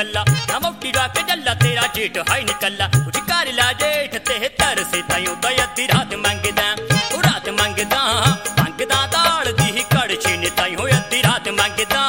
कला ना मोटी डाक जल्ला तेरा जेठ है निकला कर ला जेठ ते तरसे ताइयों दा अद्धी रात मंगदा रात मंगदा मंगदा दाल दी कड़छी ने ताइयों अद्धी रात मंगदा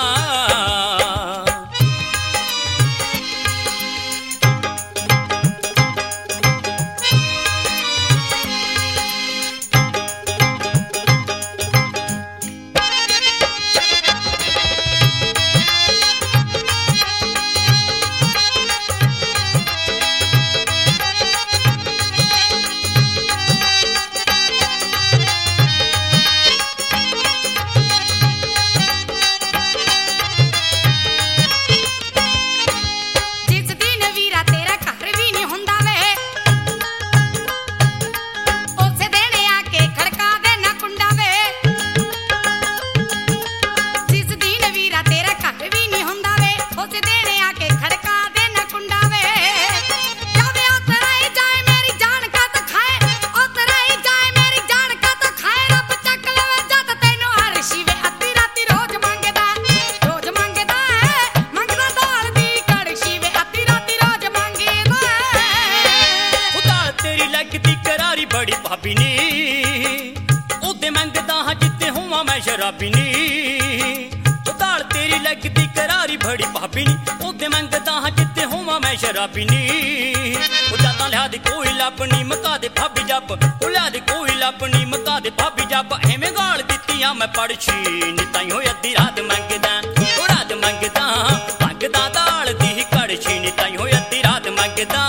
बड़ी भाभी नी ओदे मंगदा हां जिते हुआ मैं शराबी नी दाल तेरी लगदी करारी बड़ी भाभी नी ओदे मंगदा हां जिते हुआ मैं शराबी नी जाता लिया दे कोई लपनी मका दे भाभी जब लिया दे कोई लपनी मका दे भाभी जब एवें गाल दित्तियां मैं पड़छी नी ताइयों अद्धी रात मंगदा रात मंगदा मंगदा दाल दी कड़छी नी ताइयों अद्धी रात मंगदा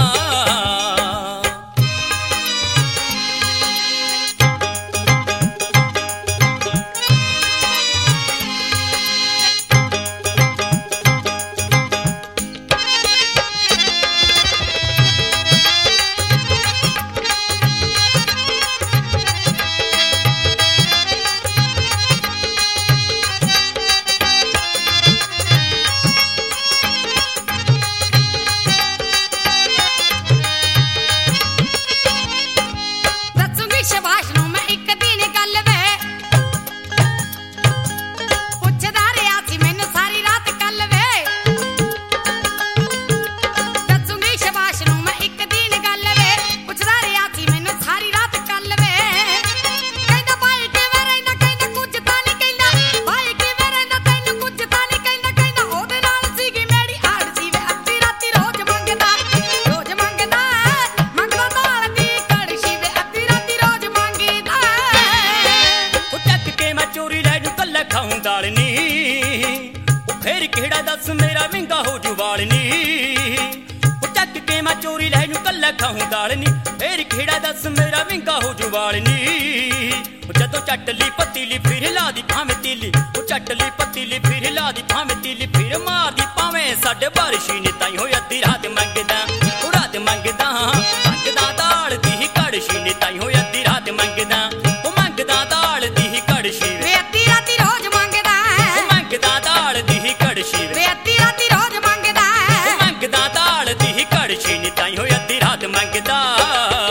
फिर केड़ा दस मेरा विंगा हो जुवालनी चक के मैं चोरी लैनू कल्ला खाऊं दालनी फिर केड़ा दस मेरा विंगा हो जुवालनी जदों चटली पतीली फिर ला दी भावें तीली चटली पतीली फिर ला दी भावें तीली फिर मार दी भावें साडे बारिशी ने ताई हो अद्धी रात मंगदा रात मंगदा मंगदा दाल दी कड़छी ने ताई हो अद्धी रात मंगदा मंगदा दाल दी कड़छी वे अद्धी राती रोज मंगदा मंगदा दाल दी कड़छी वे अद्धी राती रोज मंगदा मंगदा दाल दी कड़छी नी ताई हो अद्धी रात मंगदा।